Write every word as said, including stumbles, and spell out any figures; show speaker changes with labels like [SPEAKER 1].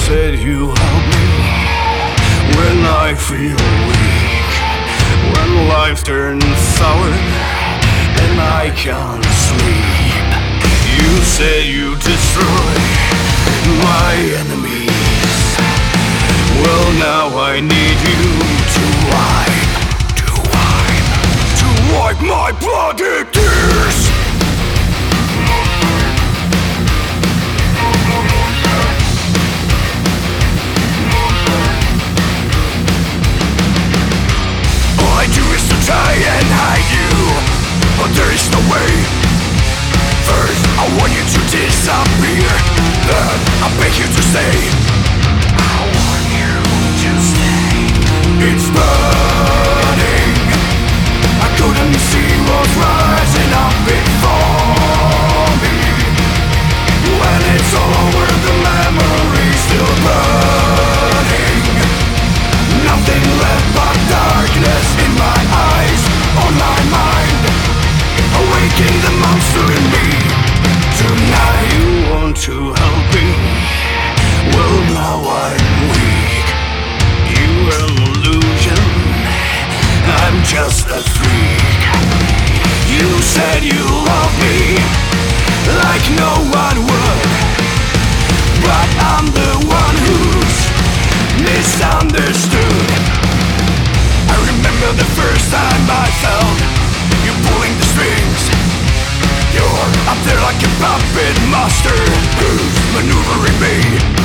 [SPEAKER 1] said you help me when I feel weak, when life turns sour and I can't sleep. You said you destroy my enemies. Well, now I need you to wipe, to wipe, to wipe my bloody tears. Try and hide you, but there is no way. First, I want you to disappear, then I beg you to stay. I want you to stay. It's burning. I couldn't see what's rising up before me. When it's all over, the memory's still burning. Nothing left but darkness in my eyes, on my mind, awaking the monster in me. Tonight you want to help me. Well, now I'm weak. You're an illusion, I'm just a freak. You said you love me like no one would, but I'm the one who's misunderstood. I remember the first time I felt you pulling the strings. You're up there like a puppet master who's maneuvering me.